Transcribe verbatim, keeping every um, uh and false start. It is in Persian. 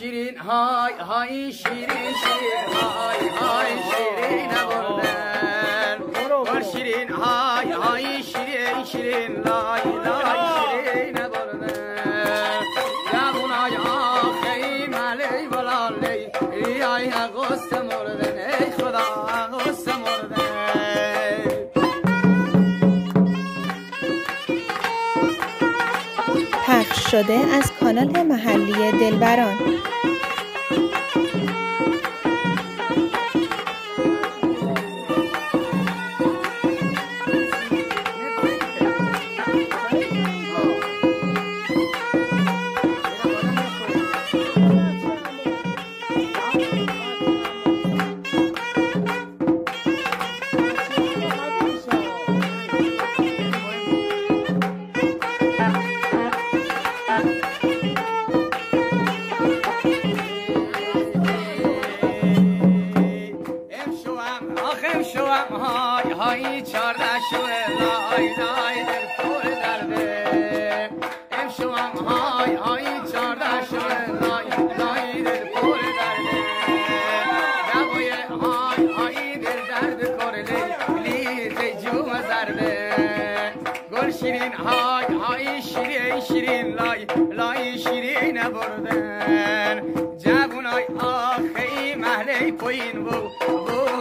شیرین های های شیرین شیرین های های شیرین بردن گل شیرین های های شیرین شیرین لای لای شیرین بردن جوونای آخی ملی ولالی ای ای غصه مردن ای خدا غصه مردن. پخش شده از کانال محلی دلبران. های های چارده شوه لای لای در پول درده امشوام های های چارده شوه لای لای در پول درده دوای های های در درد کرلی لیت جوم زرده گل شیرین های های شیرین شیرین لای لای شیرین بردن جوونای آخی محلی پوین بو بو